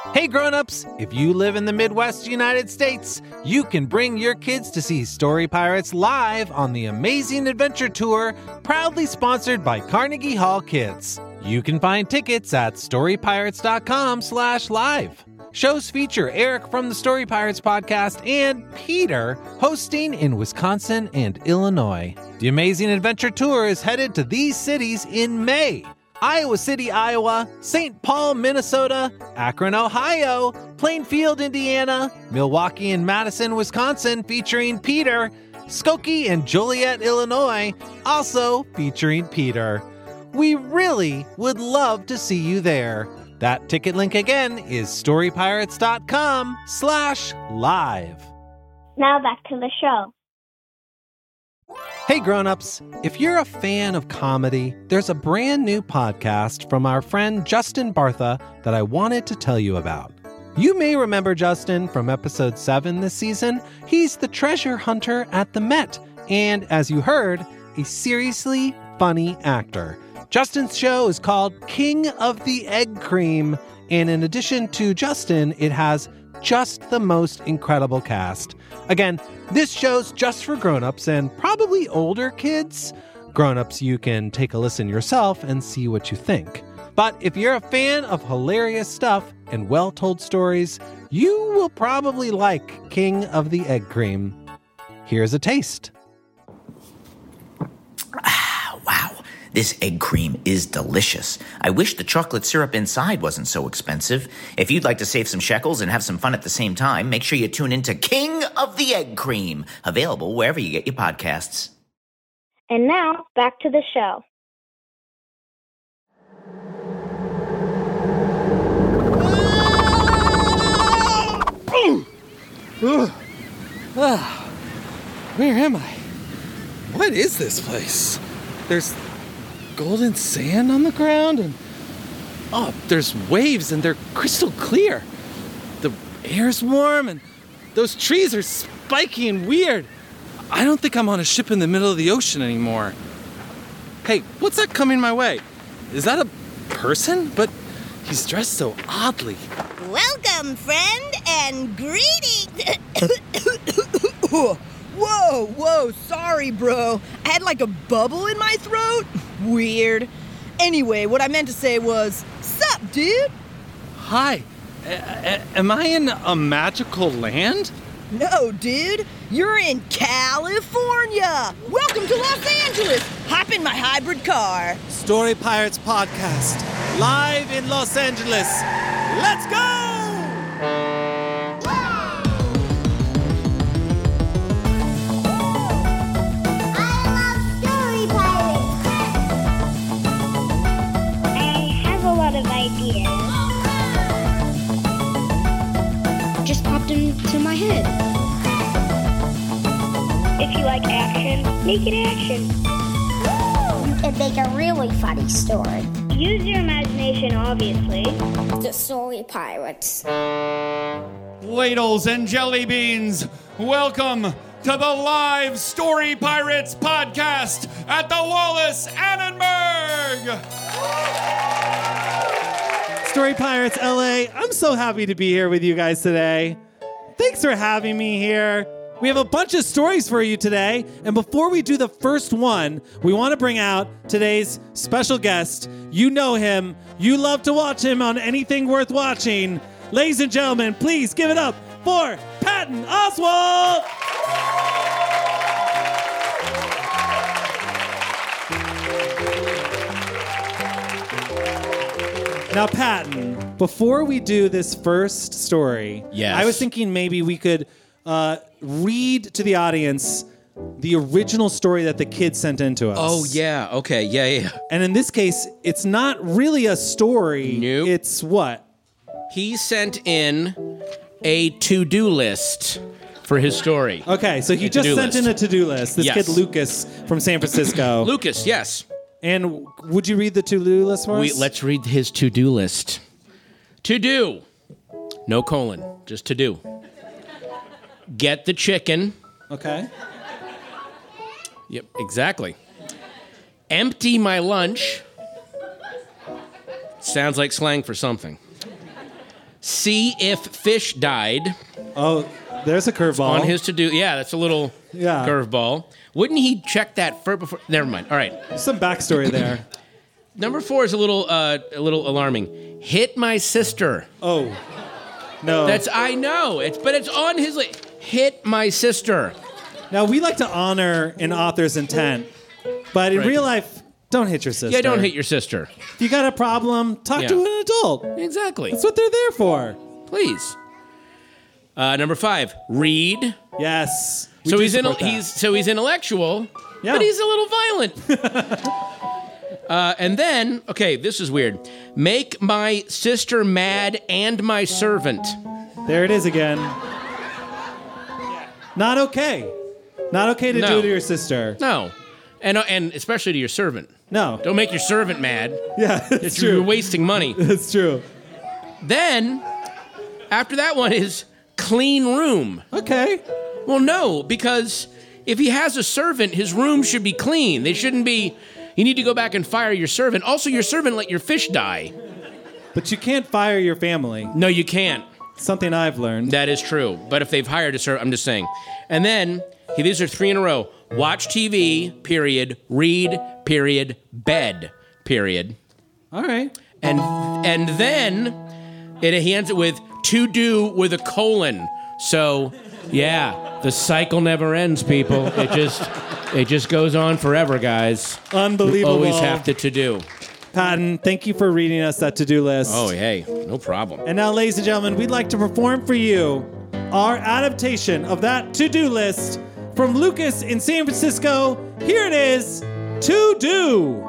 Hey grown-ups, if you live in the Midwest United States, you can bring your kids to see Story Pirates live on the Amazing Adventure Tour, proudly sponsored by Carnegie Hall Kids. You can find tickets at storypirates.com/live. Shows feature Eric from the Story Pirates podcast and Peter hosting in Wisconsin and Illinois. The Amazing Adventure Tour is headed to these cities in May: Iowa City, Iowa, St. Paul, Minnesota, Akron, Ohio, Plainfield, Indiana, Milwaukee and Madison, Wisconsin, featuring Peter, Skokie and Joliet, Illinois, also featuring Peter. We really would love to see you there. That ticket link again is storypirates.com/live. Now back to the show. Hey grown-ups, if you're a fan of comedy, there's a brand new podcast from our friend Justin Bartha that I wanted to tell you about. You may remember Justin from episode 7 this season. He's the treasure hunter at the Met, and as you heard, a seriously funny actor. Justin's show is called King of the Egg Cream, and in addition to Justin, it has just the most incredible cast. Again, this show's just for grown-ups and probably older kids. Grown-ups, you can take a listen yourself and see what you think. But if you're a fan of hilarious stuff and well-told stories, you will probably like King of the Egg Cream. Here's a taste. Wow, this egg cream is delicious. I wish the chocolate syrup inside wasn't so expensive. If you'd like to save some shekels and have some fun at the same time, make sure you tune in to King of the Egg Cream, available wherever you get your podcasts. And now, back to the show. Where am I? What is this place? There's golden sand on the ground and there's waves and they're crystal clear. The air's warm and those trees are spiky and weird. I don't think I'm on a ship in the middle of the ocean anymore. Hey, what's that coming my way? Is that a person? But he's dressed so oddly. Welcome, friend, and greetings. Whoa, sorry, bro. I had like a bubble in my throat. Weird. Anyway, what I meant to say was, sup, dude? Hi. Am I in a magical land? No, dude. You're in California. Welcome to Los Angeles. Hop in my hybrid car. Story Pirates Podcast, live in Los Angeles. Let's go! Just popped into my head. If you like action, make it action. You can make a really funny story. Use your imagination, obviously. The Story Pirates. Ladles and jelly beans, welcome to the live Story Pirates podcast at the Wallace Annenberg. Story Pirates LA, I'm so happy to be here with you guys today. Thanks for having me here. We have a bunch of stories for you today, and before we do the first one, we want to bring out today's special guest. You know him. You love to watch him on anything worth watching. Ladies and gentlemen, please give it up for Patton Oswalt! Now, Patton, before we do this first story, Yes. I was thinking maybe we could read to the audience the original story that the kids sent in to us. Oh, yeah. Okay. Yeah. And in this case, it's not really a story. Nope. It's what? He sent in a to-do list for his story. Okay, so he just sent in a to-do list. This Yes. kid, Lucas, from San Francisco. Lucas, yes. And would you read the to-do list for us? Let's read his to-do list. To do. No colon. Just to do. Get the chicken. Okay. Yep, exactly. Empty my lunch. Sounds like slang for something. see if fish died. Oh, there's a curveball. On his to-do. Yeah, that's a little curveball. Wouldn't he check that first before? Never mind. All right. Some backstory there. Number 4 is a little alarming. Hit my sister. Oh, no. I know. But it's on his list. Hit my sister. Now, we like to honor an author's intent, but in real life, don't hit your sister. Yeah, don't hit your sister. If you got a problem, talk to an adult. Exactly. That's what they're there for. Please. Number 5, read. Yes. So he's intellectual, but he's a little violent. And then, okay, this is weird. Make my sister mad and my servant. There it is again. Not okay. Not okay to do to your sister. No. And especially to your servant. No. Don't make your servant mad. Yeah, it's true. You're wasting money. It's true. Then, after that one is clean room. Okay. Well, no, because if he has a servant, his room should be clean. They shouldn't be... You need to go back and fire your servant. Also, your servant let your fish die. But you can't fire your family. No, you can't. Something I've learned. That is true. But if they've hired a servant, I'm just saying. And then, these are 3 in a row. Watch TV, period. Read, period. Bed, period. All right. And then he ends it with to do with a colon. So, yeah, the cycle never ends, people. It just goes on forever, guys. Unbelievable. We always have to do. Patton, thank you for reading us that to-do list. Oh, hey, no problem. And now, ladies and gentlemen, we'd like to perform for you our adaptation of that to-do list from Lucas in San Francisco. Here it is, To Do.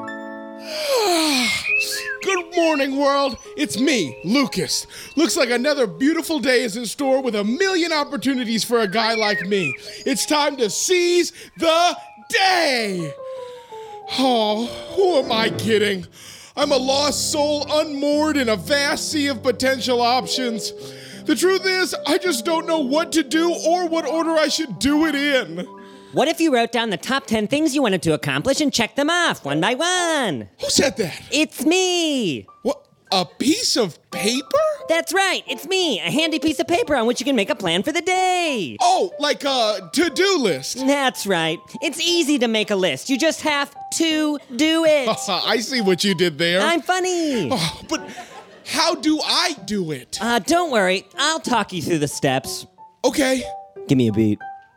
Good morning, world. It's me, Lucas. Looks like another beautiful day is in store with a million opportunities for a guy like me. It's time to seize the day. Oh, who am I kidding? I'm a lost soul unmoored in a vast sea of potential options. The truth is, I just don't know what to do or what order I should do it in. What if you wrote down the top 10 things you wanted to accomplish and checked them off one by one? Who said that? It's me. What? A piece of paper? That's right, it's me. A handy piece of paper on which you can make a plan for the day. Oh, like a to-do list. That's right. It's easy to make a list. You just have to do it. I see what you did there. I'm funny. Oh, but how do I do it? Don't worry. I'll talk you through the steps. Okay. Give me a beat.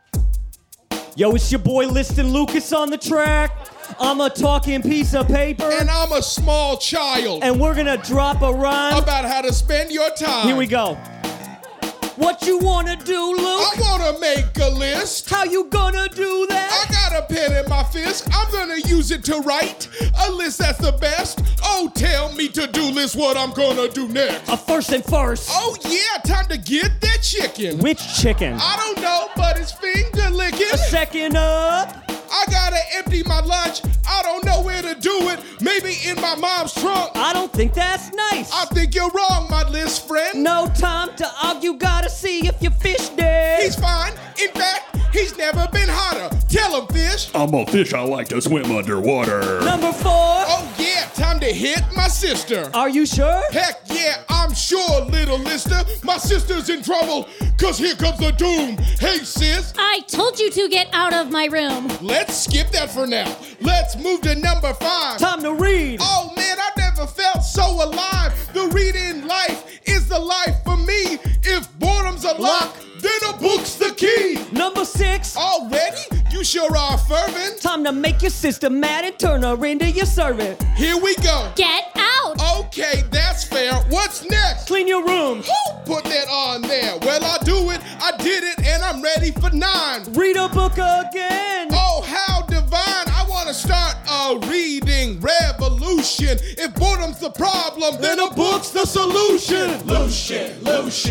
Yo, it's your boy Liston Lucas on the track. I'm a talking piece of paper. And I'm a small child. And we're gonna drop a rhyme about how to spend your time. Here we go. What you wanna do, Luke? I wanna make a list. How you gonna do that? I got a pen in my fist. I'm gonna use it to write a list that's the best. Oh, tell me to-do list what I'm gonna do next. First and first. Oh yeah, time to get that chicken. Which chicken? I don't know, but it's finger licking. A second up. I gotta empty my lunch. I don't know where to do it. Maybe in my mom's trunk. I don't think that's nice. I think you're wrong, my list friend. No time to argue. Gotta see if your fish dead. He's fine. In fact, he's never been hotter. Tell him, fish. I'm a fish. I like to swim underwater. Number 4. Oh yeah, time to hit my sister. Are you sure? Heck yeah, I'm sure, little lister. My sister's in trouble, cause here comes the doom. Hey, sis. I told you to get out of my room. Let's skip that for now. Let's move to number 5. Time to read. Oh man, I never felt so alive. The reading life is the life for me. If boredom's a lock, then a book's the key. Number 6. Already? You sure are fervent. Time to make your sister mad and turn her into your servant. Here we go. Get out. Okay, that's fair. What's next? Clean your room. Who put that on there? Well, I'll do it. I did it, and I'm ready for 9. Read a book again. Oh, how divine. I want to start a reading revolution. If boredom's the problem, then a book's the solution. Lucian.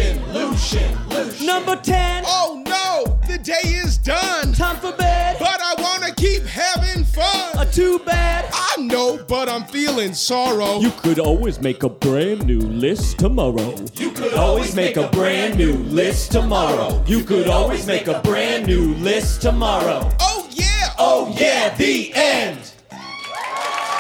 Number 10. Oh, no. The day is done. Time for bed. But I want to keep having fun. Too bad. I know, but I'm feeling sorrow. You could always make a brand new list tomorrow. You could always make a brand new list tomorrow. You could always make a brand new list tomorrow. Oh yeah! Oh yeah, the end!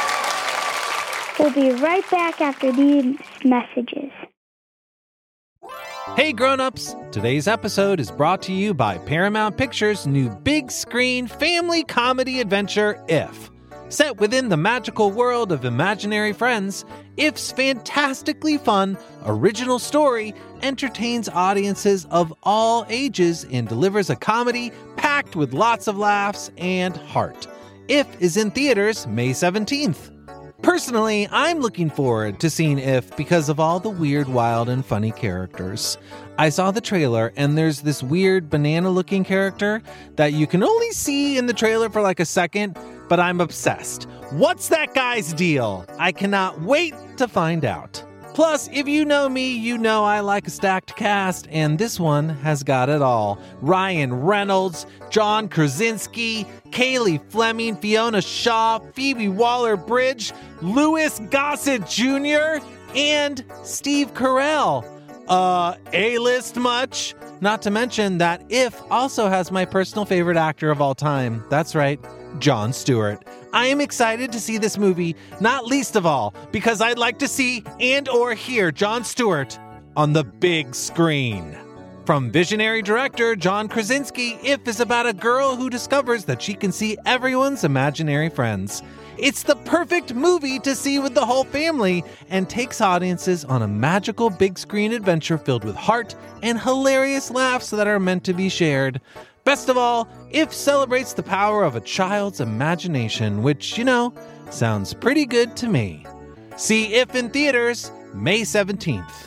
We'll be right back after these messages. Hey grown-ups, today's episode is brought to you by Paramount Pictures' new big screen family comedy adventure, If. Set within the magical world of imaginary friends, If's fantastically fun, original story entertains audiences of all ages and delivers a comedy packed with lots of laughs and heart. If is in theaters May 17th. Personally, I'm looking forward to seeing If because of all the weird, wild, and funny characters. I saw the trailer, and there's this weird banana-looking character that you can only see in the trailer for like a second, but I'm obsessed. What's that guy's deal? I cannot wait to find out. Plus, if you know me, you know I like a stacked cast, and this one has got it all. Ryan Reynolds, John Krasinski, Kaylee Fleming, Fiona Shaw, Phoebe Waller-Bridge, Louis Gossett Jr., and Steve Carell. A-list much? Not to mention that If also has my personal favorite actor of all time. That's right, Jon Stewart. I am excited to see this movie, not least of all, because I'd like to see and or hear Jon Stewart on the big screen. From visionary director John Krasinski, If is about a girl who discovers that she can see everyone's imaginary friends. It's the perfect movie to see with the whole family and takes audiences on a magical big screen adventure filled with heart and hilarious laughs that are meant to be shared. Best of all, If celebrates the power of a child's imagination, which, sounds pretty good to me. See If in theaters May 17th.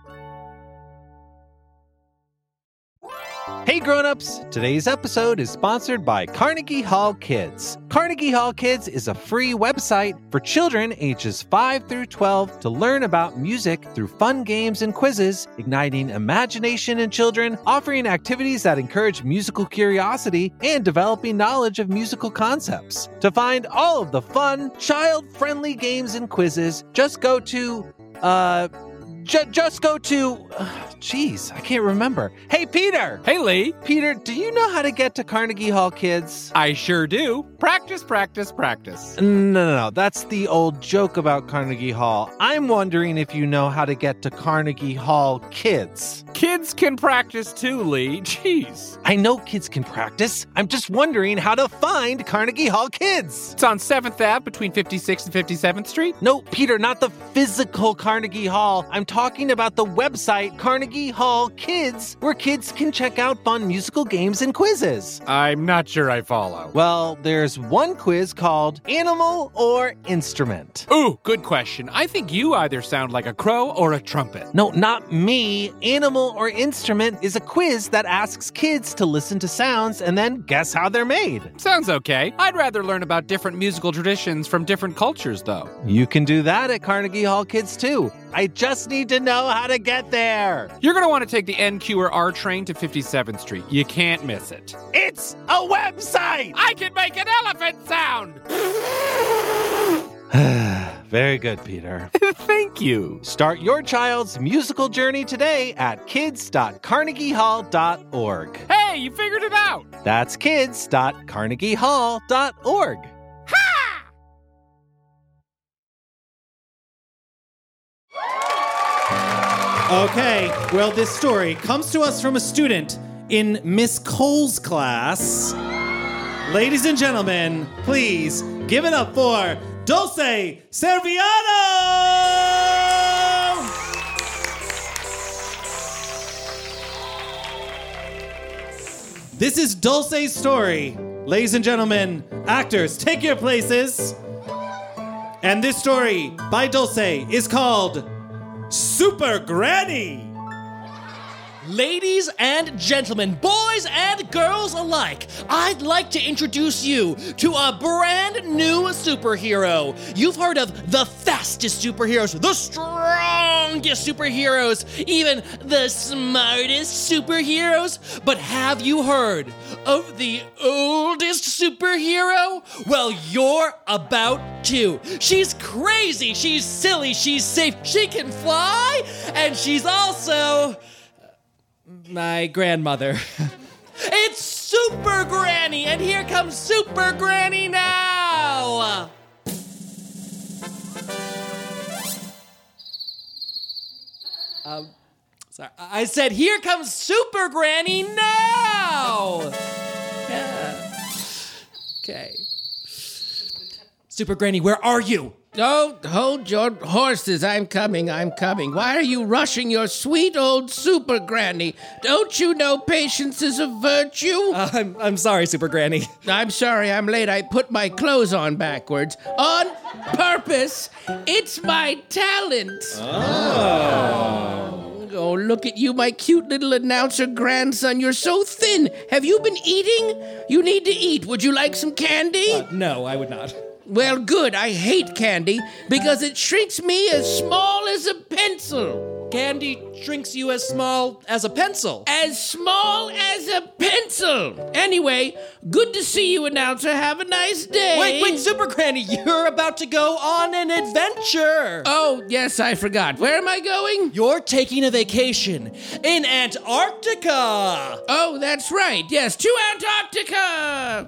Hey grown-ups, today's episode is sponsored by Carnegie Hall Kids. Carnegie Hall Kids is a free website for children ages 5 through 12 to learn about music through fun games and quizzes, igniting imagination in children, offering activities that encourage musical curiosity, and developing knowledge of musical concepts. To find all of the fun, child-friendly games and quizzes, just go to, Jeez, I can't remember. Hey, Peter! Hey, Lee. Peter, do you know how to get to Carnegie Hall Kids? I sure do. Practice, practice, practice. No. That's the old joke about Carnegie Hall. I'm wondering if you know how to get to Carnegie Hall Kids. Kids can practice too, Lee. Jeez. I know kids can practice. I'm just wondering how to find Carnegie Hall Kids. It's on 7th Ave between 56th and 57th Street? No, Peter, not the physical Carnegie Hall. I'm talking about the website Carnegie Hall Kids, where kids can check out fun musical games and quizzes. I'm not sure I follow. Well, there's one quiz called Animal or Instrument. Ooh, good question. I think you either sound like a crow or a trumpet. No, not me. Animal or Instrument is a quiz that asks kids to listen to sounds and then guess how they're made. Sounds okay. I'd rather learn about different musical traditions from different cultures, though. You can do that at Carnegie Hall Kids, too. I just need to know how to get there. You're going to want to take the NQ or R train to 57th Street. You can't miss it. It's a website! I can make an elephant sound! Very good, Peter. Thank you. Start your child's musical journey today at kids.carnegiehall.org. Hey, you figured it out! That's kids.carnegiehall.org. Okay, well, this story comes to us from a student in Miss Cole's class. Ladies and gentlemen, please give it up for Dulce Serviano! This is Dulce's story. Ladies and gentlemen, actors, take your places. And this story by Dulce is called Super Granny. Ladies and gentlemen, boys and girls alike, I'd like to introduce you to a brand new superhero. You've heard of the fastest superheroes, the strongest superheroes, even the smartest superheroes. But have you heard of the oldest superhero? Well, you're about to. She's crazy, she's silly, she's safe, she can fly, and she's also my grandmother. It's Super Granny, and here comes Super Granny now! Sorry, I said, here comes Super Granny now! Okay. Super Granny, where are you? Oh, hold your horses. I'm coming. Why are you rushing your sweet old Super Granny? Don't you know patience is a virtue? I'm sorry, Super Granny. I'm sorry I'm late. I put my clothes on backwards. On purpose. It's my talent. Oh, look at you, my cute little announcer grandson. You're so thin. Have you been eating? You need to eat. Would you like some candy? No, I would not. Well, good. I hate candy because it shrinks me as small as a pencil. Candy shrinks you as small as a pencil. As small as a pencil. Anyway, good to see you, announcer. Have a nice day. Wait, Super Granny, you're about to go on an adventure. Oh, yes, I forgot. Where am I going? You're taking a vacation in Antarctica. Oh, that's right. Yes, to Antarctica.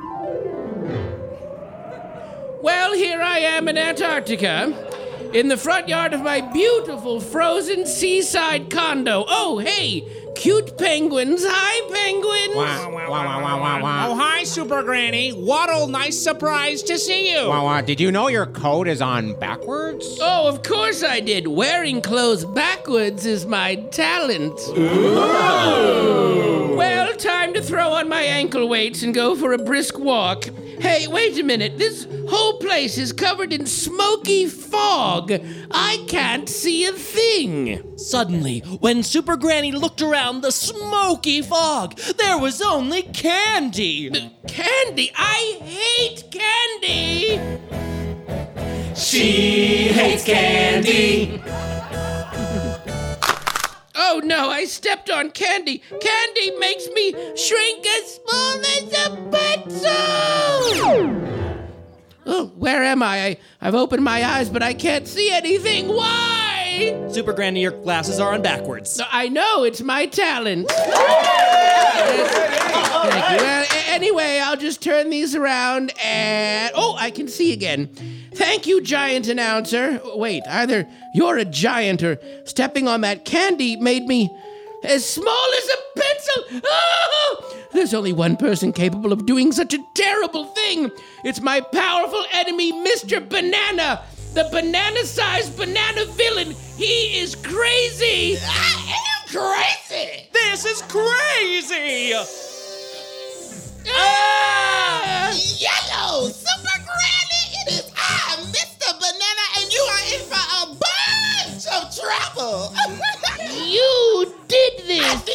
Well, here I am in Antarctica, in the front yard of my beautiful frozen seaside condo. Oh, hey, cute penguins. Hi, penguins. Oh, hi, Super Granny. What a nice surprise to see you. Did you know your coat is on backwards? Oh, of course I did. Wearing clothes backwards is my talent. Ooh. Well, time to throw on my ankle weights and go for a brisk walk. Hey, wait a minute. This whole place is covered in smoky fog. I can't see a thing. Suddenly, when Super Granny looked around the smoky fog, there was only candy. Candy? I hate candy. She hates candy. Oh no, I stepped on candy. Candy makes me shrink as small as a pencil! Oh, where am I? I've opened my eyes, but I can't see anything. Why? Super Granny, your glasses are on backwards. I know, it's my talent. Thank you. Anyway, I'll just turn these around and... Oh, I can see again. Thank you, giant announcer. Wait, either you're a giant or stepping on that candy made me as small as a pencil. Oh! There's only one person capable of doing such a terrible thing. It's my powerful enemy, Mr. Banana. The banana-sized banana villain. He is crazy. I am crazy. This is crazy. Yellow, Super Granny, it is I, Mr. Banana, and you are in for a bunch of trouble. You did this. I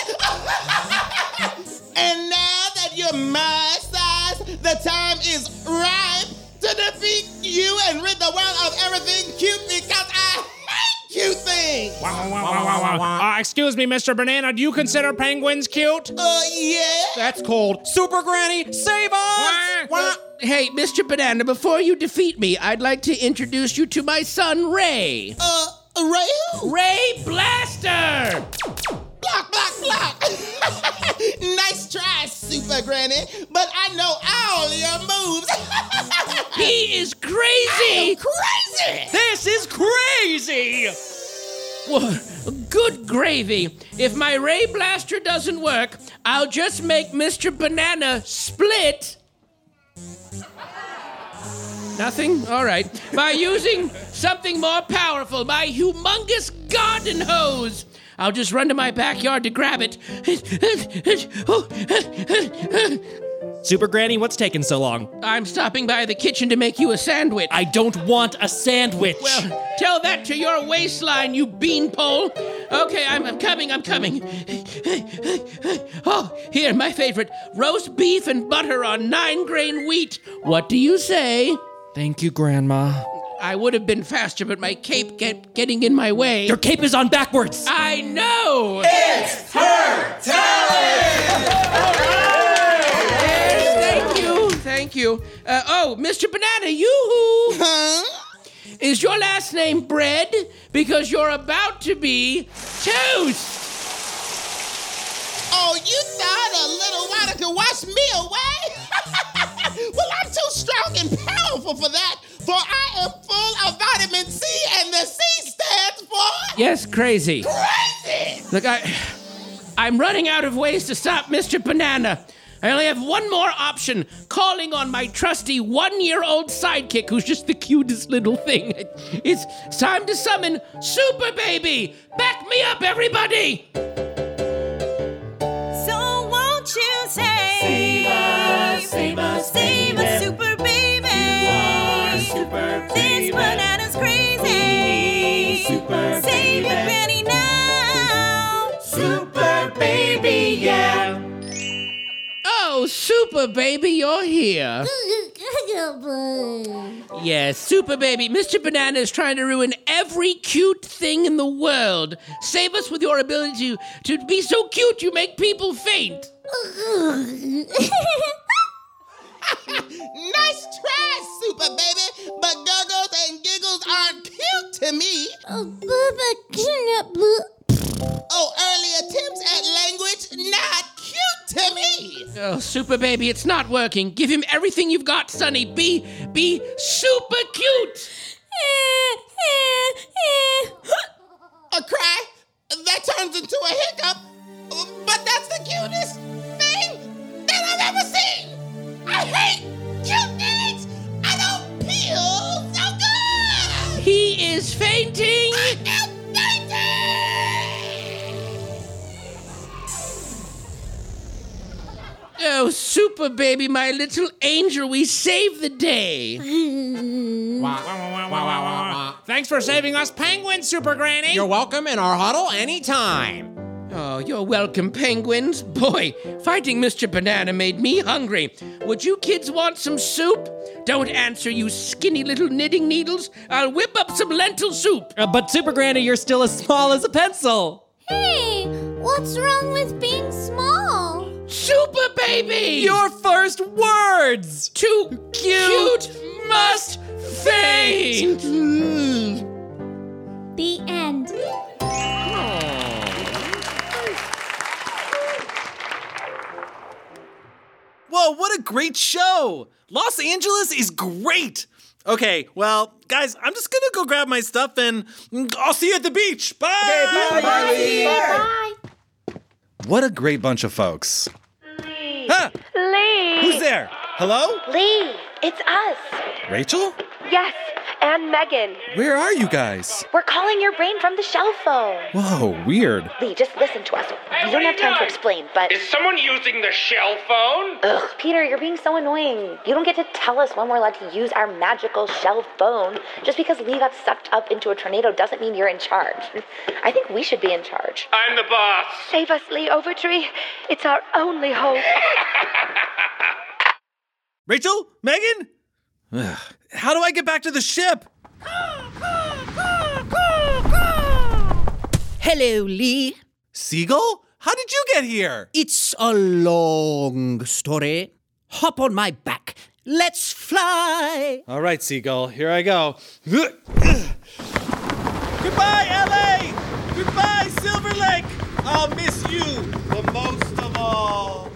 did. And now that you're my size, the time is ripe to defeat you and rid the world of everything cute because I hate cute things. Excuse me, Mr. Banana, do you consider penguins cute? Yeah. That's cold. Super Granny, save us! Hey, Mr. Banana, before you defeat me, I'd like to introduce you to my son, Ray. Ray who? Ray Blaster! Block, block, block. Nice try, Super Granny, but I know all your moves. He is crazy! I am crazy! This is crazy! Well, good gravy. If my Ray Blaster doesn't work, I'll just make Mr. Banana split. Nothing? All right. By using something more powerful, my humongous garden hose. I'll just run to my backyard to grab it. Super Granny, what's taking so long? I'm stopping by the kitchen to make you a sandwich. I don't want a sandwich. Well, tell that to your waistline, you beanpole. Okay, I'm coming. Oh, here, my favorite. Roast beef and butter on 9-grain wheat. What do you say? Thank you, Grandma. I would have been faster, but my cape getting in my way. Your cape is on backwards. I know. It's her talent. Yes, thank you. Oh, Mr. Banana, yoo-hoo. Huh? Is your last name Bread? Because you're about to be toast. Oh, you thought a little water could wash me away? Well, I'm too strong and powerful for that, for I am full of vitamin C, and the C stands for... Yes, crazy. Crazy! Look, I'm running out of ways to stop Mr. Banana. I only have one more option, calling on my trusty 1-year-old sidekick who's just the cutest little thing. It's time to summon Super Baby! Back me up, everybody! So won't you save us, Super Baby? You are Super Baby. This banana's crazy. Super Save your granny now. Super Baby, yeah. Oh, Super Baby, you're here. Yes, Super Baby. Mr. Banana is trying to ruin every cute thing in the world. Save us with your ability to be so cute you make people faint. Nice try, Super Baby, but Guggles and Giggles aren't cute to me. Oh, early attempts at language, not cute to me. Oh, Super Baby, it's not working. Give him everything you've got, Sonny. Be super cute. A cry? That turns into a hiccup. But that's the cutest thing that I've ever seen. I hate cute things. I don't feel so good. He is fainting. I am fainting. Oh, Super Baby, my little angel, we saved the day. Thanks for saving us penguins, Super Granny. You're welcome in our huddle anytime. Oh, you're welcome, penguins. Boy, fighting Mr. Banana made me hungry. Would you kids want some soup? Don't answer, you skinny little knitting needles. I'll whip up some lentil soup. But Super Granny, you're still as small as a pencil. Hey, what's wrong with being small? Super Baby! Your first words! Too cute must faint! The end. Whoa, what a great show! Los Angeles is great! Okay, well, guys, I'm just gonna go grab my stuff and I'll see you at the beach. Bye! Okay, bye. Bye. What a great bunch of folks. Huh? Lee! Who's there? Hello? Lee, it's us. Rachel? Yes, and Megan. Where are you guys? We're calling your brain from the shell phone. Whoa, weird. Lee, just listen to us. We don't have time to explain, but... Is someone using the shell phone? Ugh, Peter, you're being so annoying. You don't get to tell us when we're allowed to use our magical shell phone. Just because Lee got sucked up into a tornado doesn't mean you're in charge. I think we should be in charge. I'm the boss. Save us, Lee Overtree. It's our only hope. Rachel? Megan? Ugh. How do I get back to the ship? Hello, Lee. Seagull? How did you get here? It's a long story. Hop on my back. Let's fly. All right, Seagull, here I go. Goodbye, LA! Goodbye, Silver Lake! I'll miss you the most of all.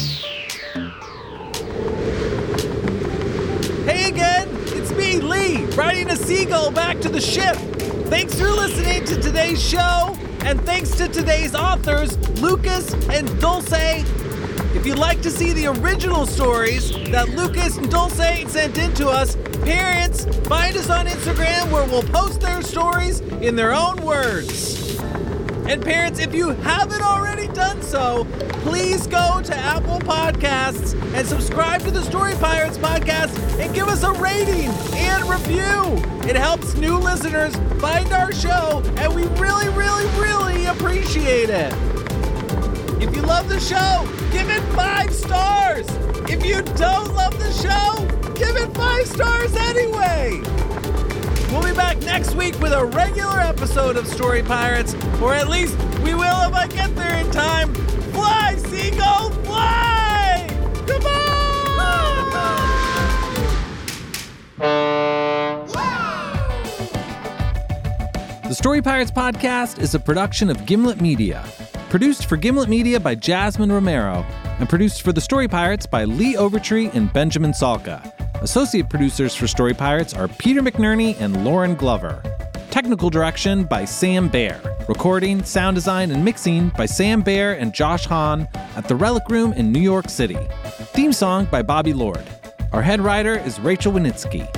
Hey again, it's me, Lee, riding a seagull back to the ship. Thanks for listening to today's show, and thanks to today's authors, Lucas and Dulce. If you'd like to see the original stories that Lucas and Dulce sent in to us, parents, find us on Instagram where we'll post their stories in their own words. And parents, if you haven't already done so, please go to Apple Podcasts and subscribe to the Story Pirates podcast and give us a rating and review. It helps new listeners find our show, and we really, really, really appreciate it. If you love the show, give it 5 stars. If you don't love the show, give it 5 stars anyway. We'll be back next week with a regular episode of Story Pirates, or at least we will if I get there in time. Fly, Seagull, fly! Goodbye! The Story Pirates podcast is a production of Gimlet Media. Produced for Gimlet Media by Jasmine Romero, and produced for The Story Pirates by Lee Overtree and Benjamin Salka. Associate producers for Story Pirates are Peter McNerney and Lauren Glover. Technical direction by Sam Baer. Recording, sound design, and mixing by Sam Baer and Josh Hahn at the Relic Room in New York City. Theme song by Bobby Lord. Our head writer is Rachel Winitsky.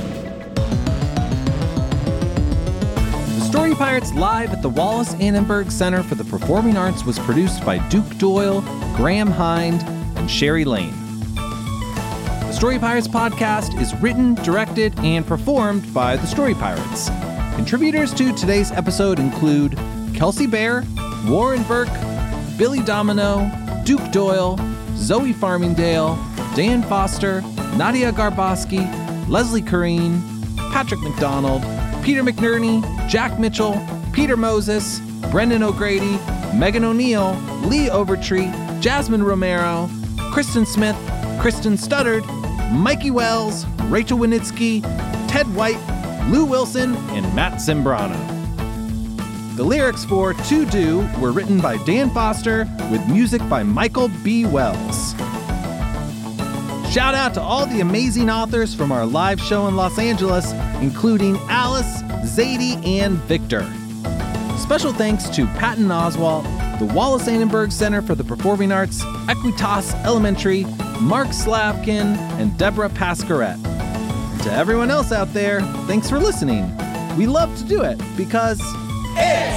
The Story Pirates Live at the Wallace Annenberg Center for the Performing Arts was produced by Duke Doyle, Graham Hind, and Sherry Lane. The Story Pirates podcast is written, directed, and performed by the Story Pirates. Contributors to today's episode include Kelsey Bear, Warren Burke, Billy Domino, Duke Doyle, Zoe Farmingdale, Dan Foster, Nadia Garboski, Leslie Corrine, Patrick McDonald, Peter McNerney, Jack Mitchell, Peter Moses, Brendan O'Grady, Megan O'Neill, Lee Overtree, Jasmine Romero, Kristen Smith, Kristen Studdard, Mikey Wells, Rachel Winitsky, Ted White, Lou Wilson, and Matt Sembrano. The lyrics for To Do were written by Dan Foster with music by Michael B. Wells. Shout out to all the amazing authors from our live show in Los Angeles, including Alice, Zadie, and Victor. Special thanks to Patton Oswalt, the Wallace Annenberg Center for the Performing Arts, Equitas Elementary, Mark Slavkin, and Deborah Pascaret. To everyone else out there, thanks for listening. We love to do it because it's